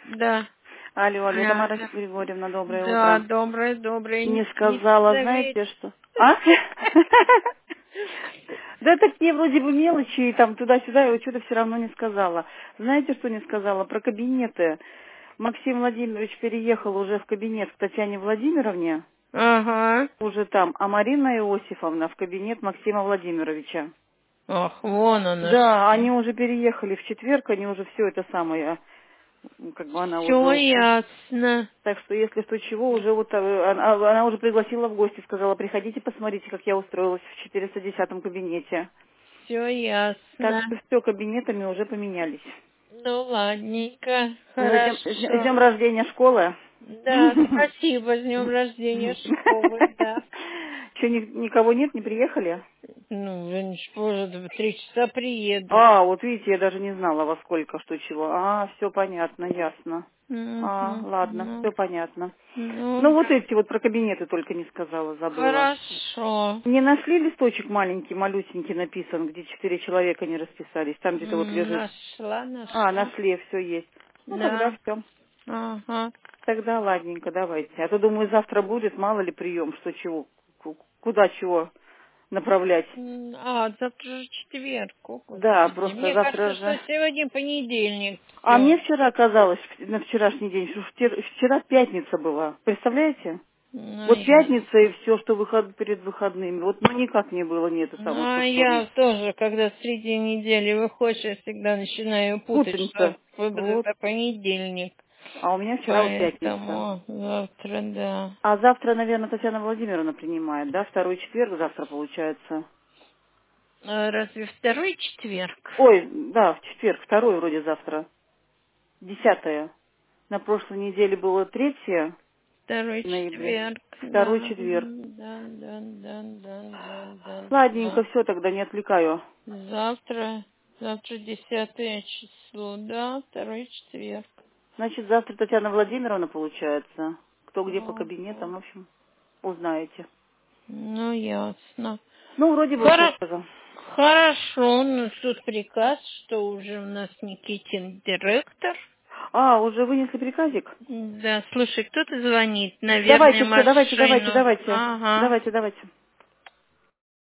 Да. Алло, Тамара Да. Григорьевна, доброе Да, утро. доброе. Не сказала, знаете что? А? Да такие вроде бы мелочи, и там туда-сюда, и вот что-то все равно не сказала. Знаете, что не сказала? Про кабинеты. Максим Владимирович переехал уже в кабинет к Татьяне Владимировне, Ага. уже там, а Марина Иосифовна в кабинет Максима Владимировича. Ах, вон она Да, что. они уже переехали в четверг, они уже все это самое, как бы она Все уже... ясно. Так что, если что, чего, уже вот она уже пригласила в гости, сказала, приходите, посмотрите, как я устроилась в 410-м кабинете. Все Так ясно. что все, кабинетами уже поменялись. Ну, ладненько. Ну, с Хорошо. днем рождения школы. Да, спасибо. С днем рождения школы, да. Че, никого нет, не приехали? Ну, уже позже, в 3 часа приедут. А, вот видите, я даже не знала, во сколько, что чего. А, все понятно, ясно. А, Угу. ладно, Ну, все понятно. Ну, ну, вот эти вот про кабинеты только не сказала, забыла. хорошо. Не нашли листочек маленький, малюсенький написан, где 4 человека не расписались? Там где-то вот лежит. Нашла. А, нашли, все есть. Ну, тогда Да. все. Ага. Тогда ладненько, давайте. А то, думаю, завтра будет, мало ли прием, что чего, куда чего направлять. Завтра же четверг. О, Да, Господи. просто Мне завтра кажется, же... что сегодня понедельник. А мне Все. вчера казалось, на вчерашний день, что вчера пятница была. Представляете? Ну, Вот я... пятница и все, что перед выходными. Вот ну никак не было, нету самого, Ну, что я вторник. тоже, когда среди недели выходишь, я всегда начинаю путать, что Путаница. Вот. это понедельник. А у меня вчера вот пятница. Поэтому завтра, да. А завтра, наверное, Татьяна Владимировна принимает, да? Второй четверг завтра получается. Разве второй четверг? Ой, да, в четверг, второй вроде завтра. 10. На прошлой неделе было 3 Второй ноября. четверг, Второй да. четверг. Да. Ладненько, все, тогда не отвлекаю. Завтра 10 число, да, второй четверг. Значит, завтра Татьяна Владимировна получается. Кто где по Ага. кабинетам, в общем, узнаете. Ну, ясно. Ну, вроде бы все сказал. Хорошо, ну тут приказ, что уже у нас Никитин директор. А, уже вынесли приказик? Да, слушай, кто-то звонит, наверное, Давайте все, давайте, давайте, машину. давайте. Ага. Давайте, давайте.